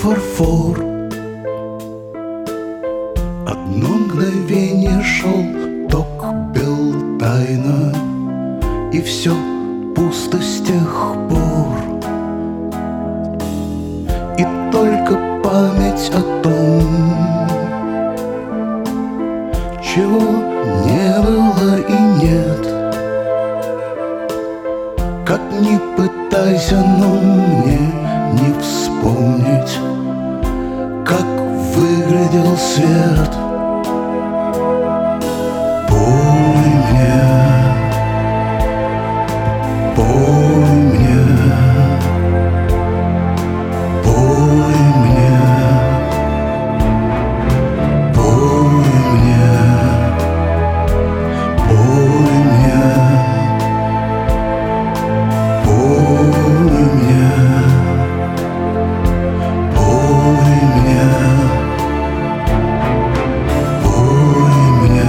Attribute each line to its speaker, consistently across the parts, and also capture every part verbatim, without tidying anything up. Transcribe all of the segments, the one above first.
Speaker 1: фарфор. Одно мгновение шел ток бел тайно, и все пусто с тех пор. И только память о том, чего не было и нет. Как ни пытайся, но мне не вспомнить, как выглядел свет. Пой мне, пой мне, пой мне, пой мне, пой мне, пой мне, пой мне, пой мне.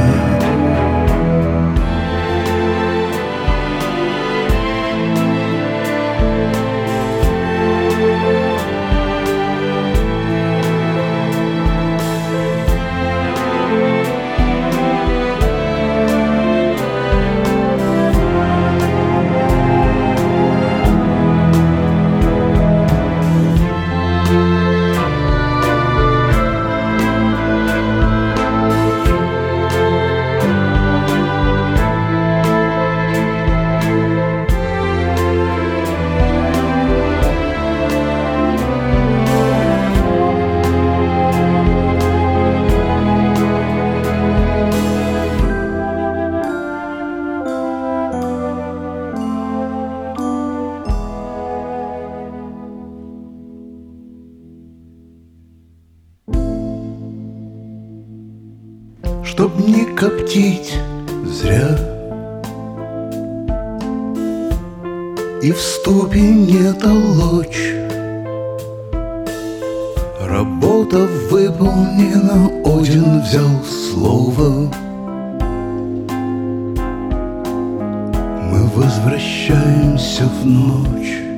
Speaker 1: Чтоб не коптить зря и в ступе не толочь. Работа выполнена, Один взял слово. Мы возвращаемся в ночь.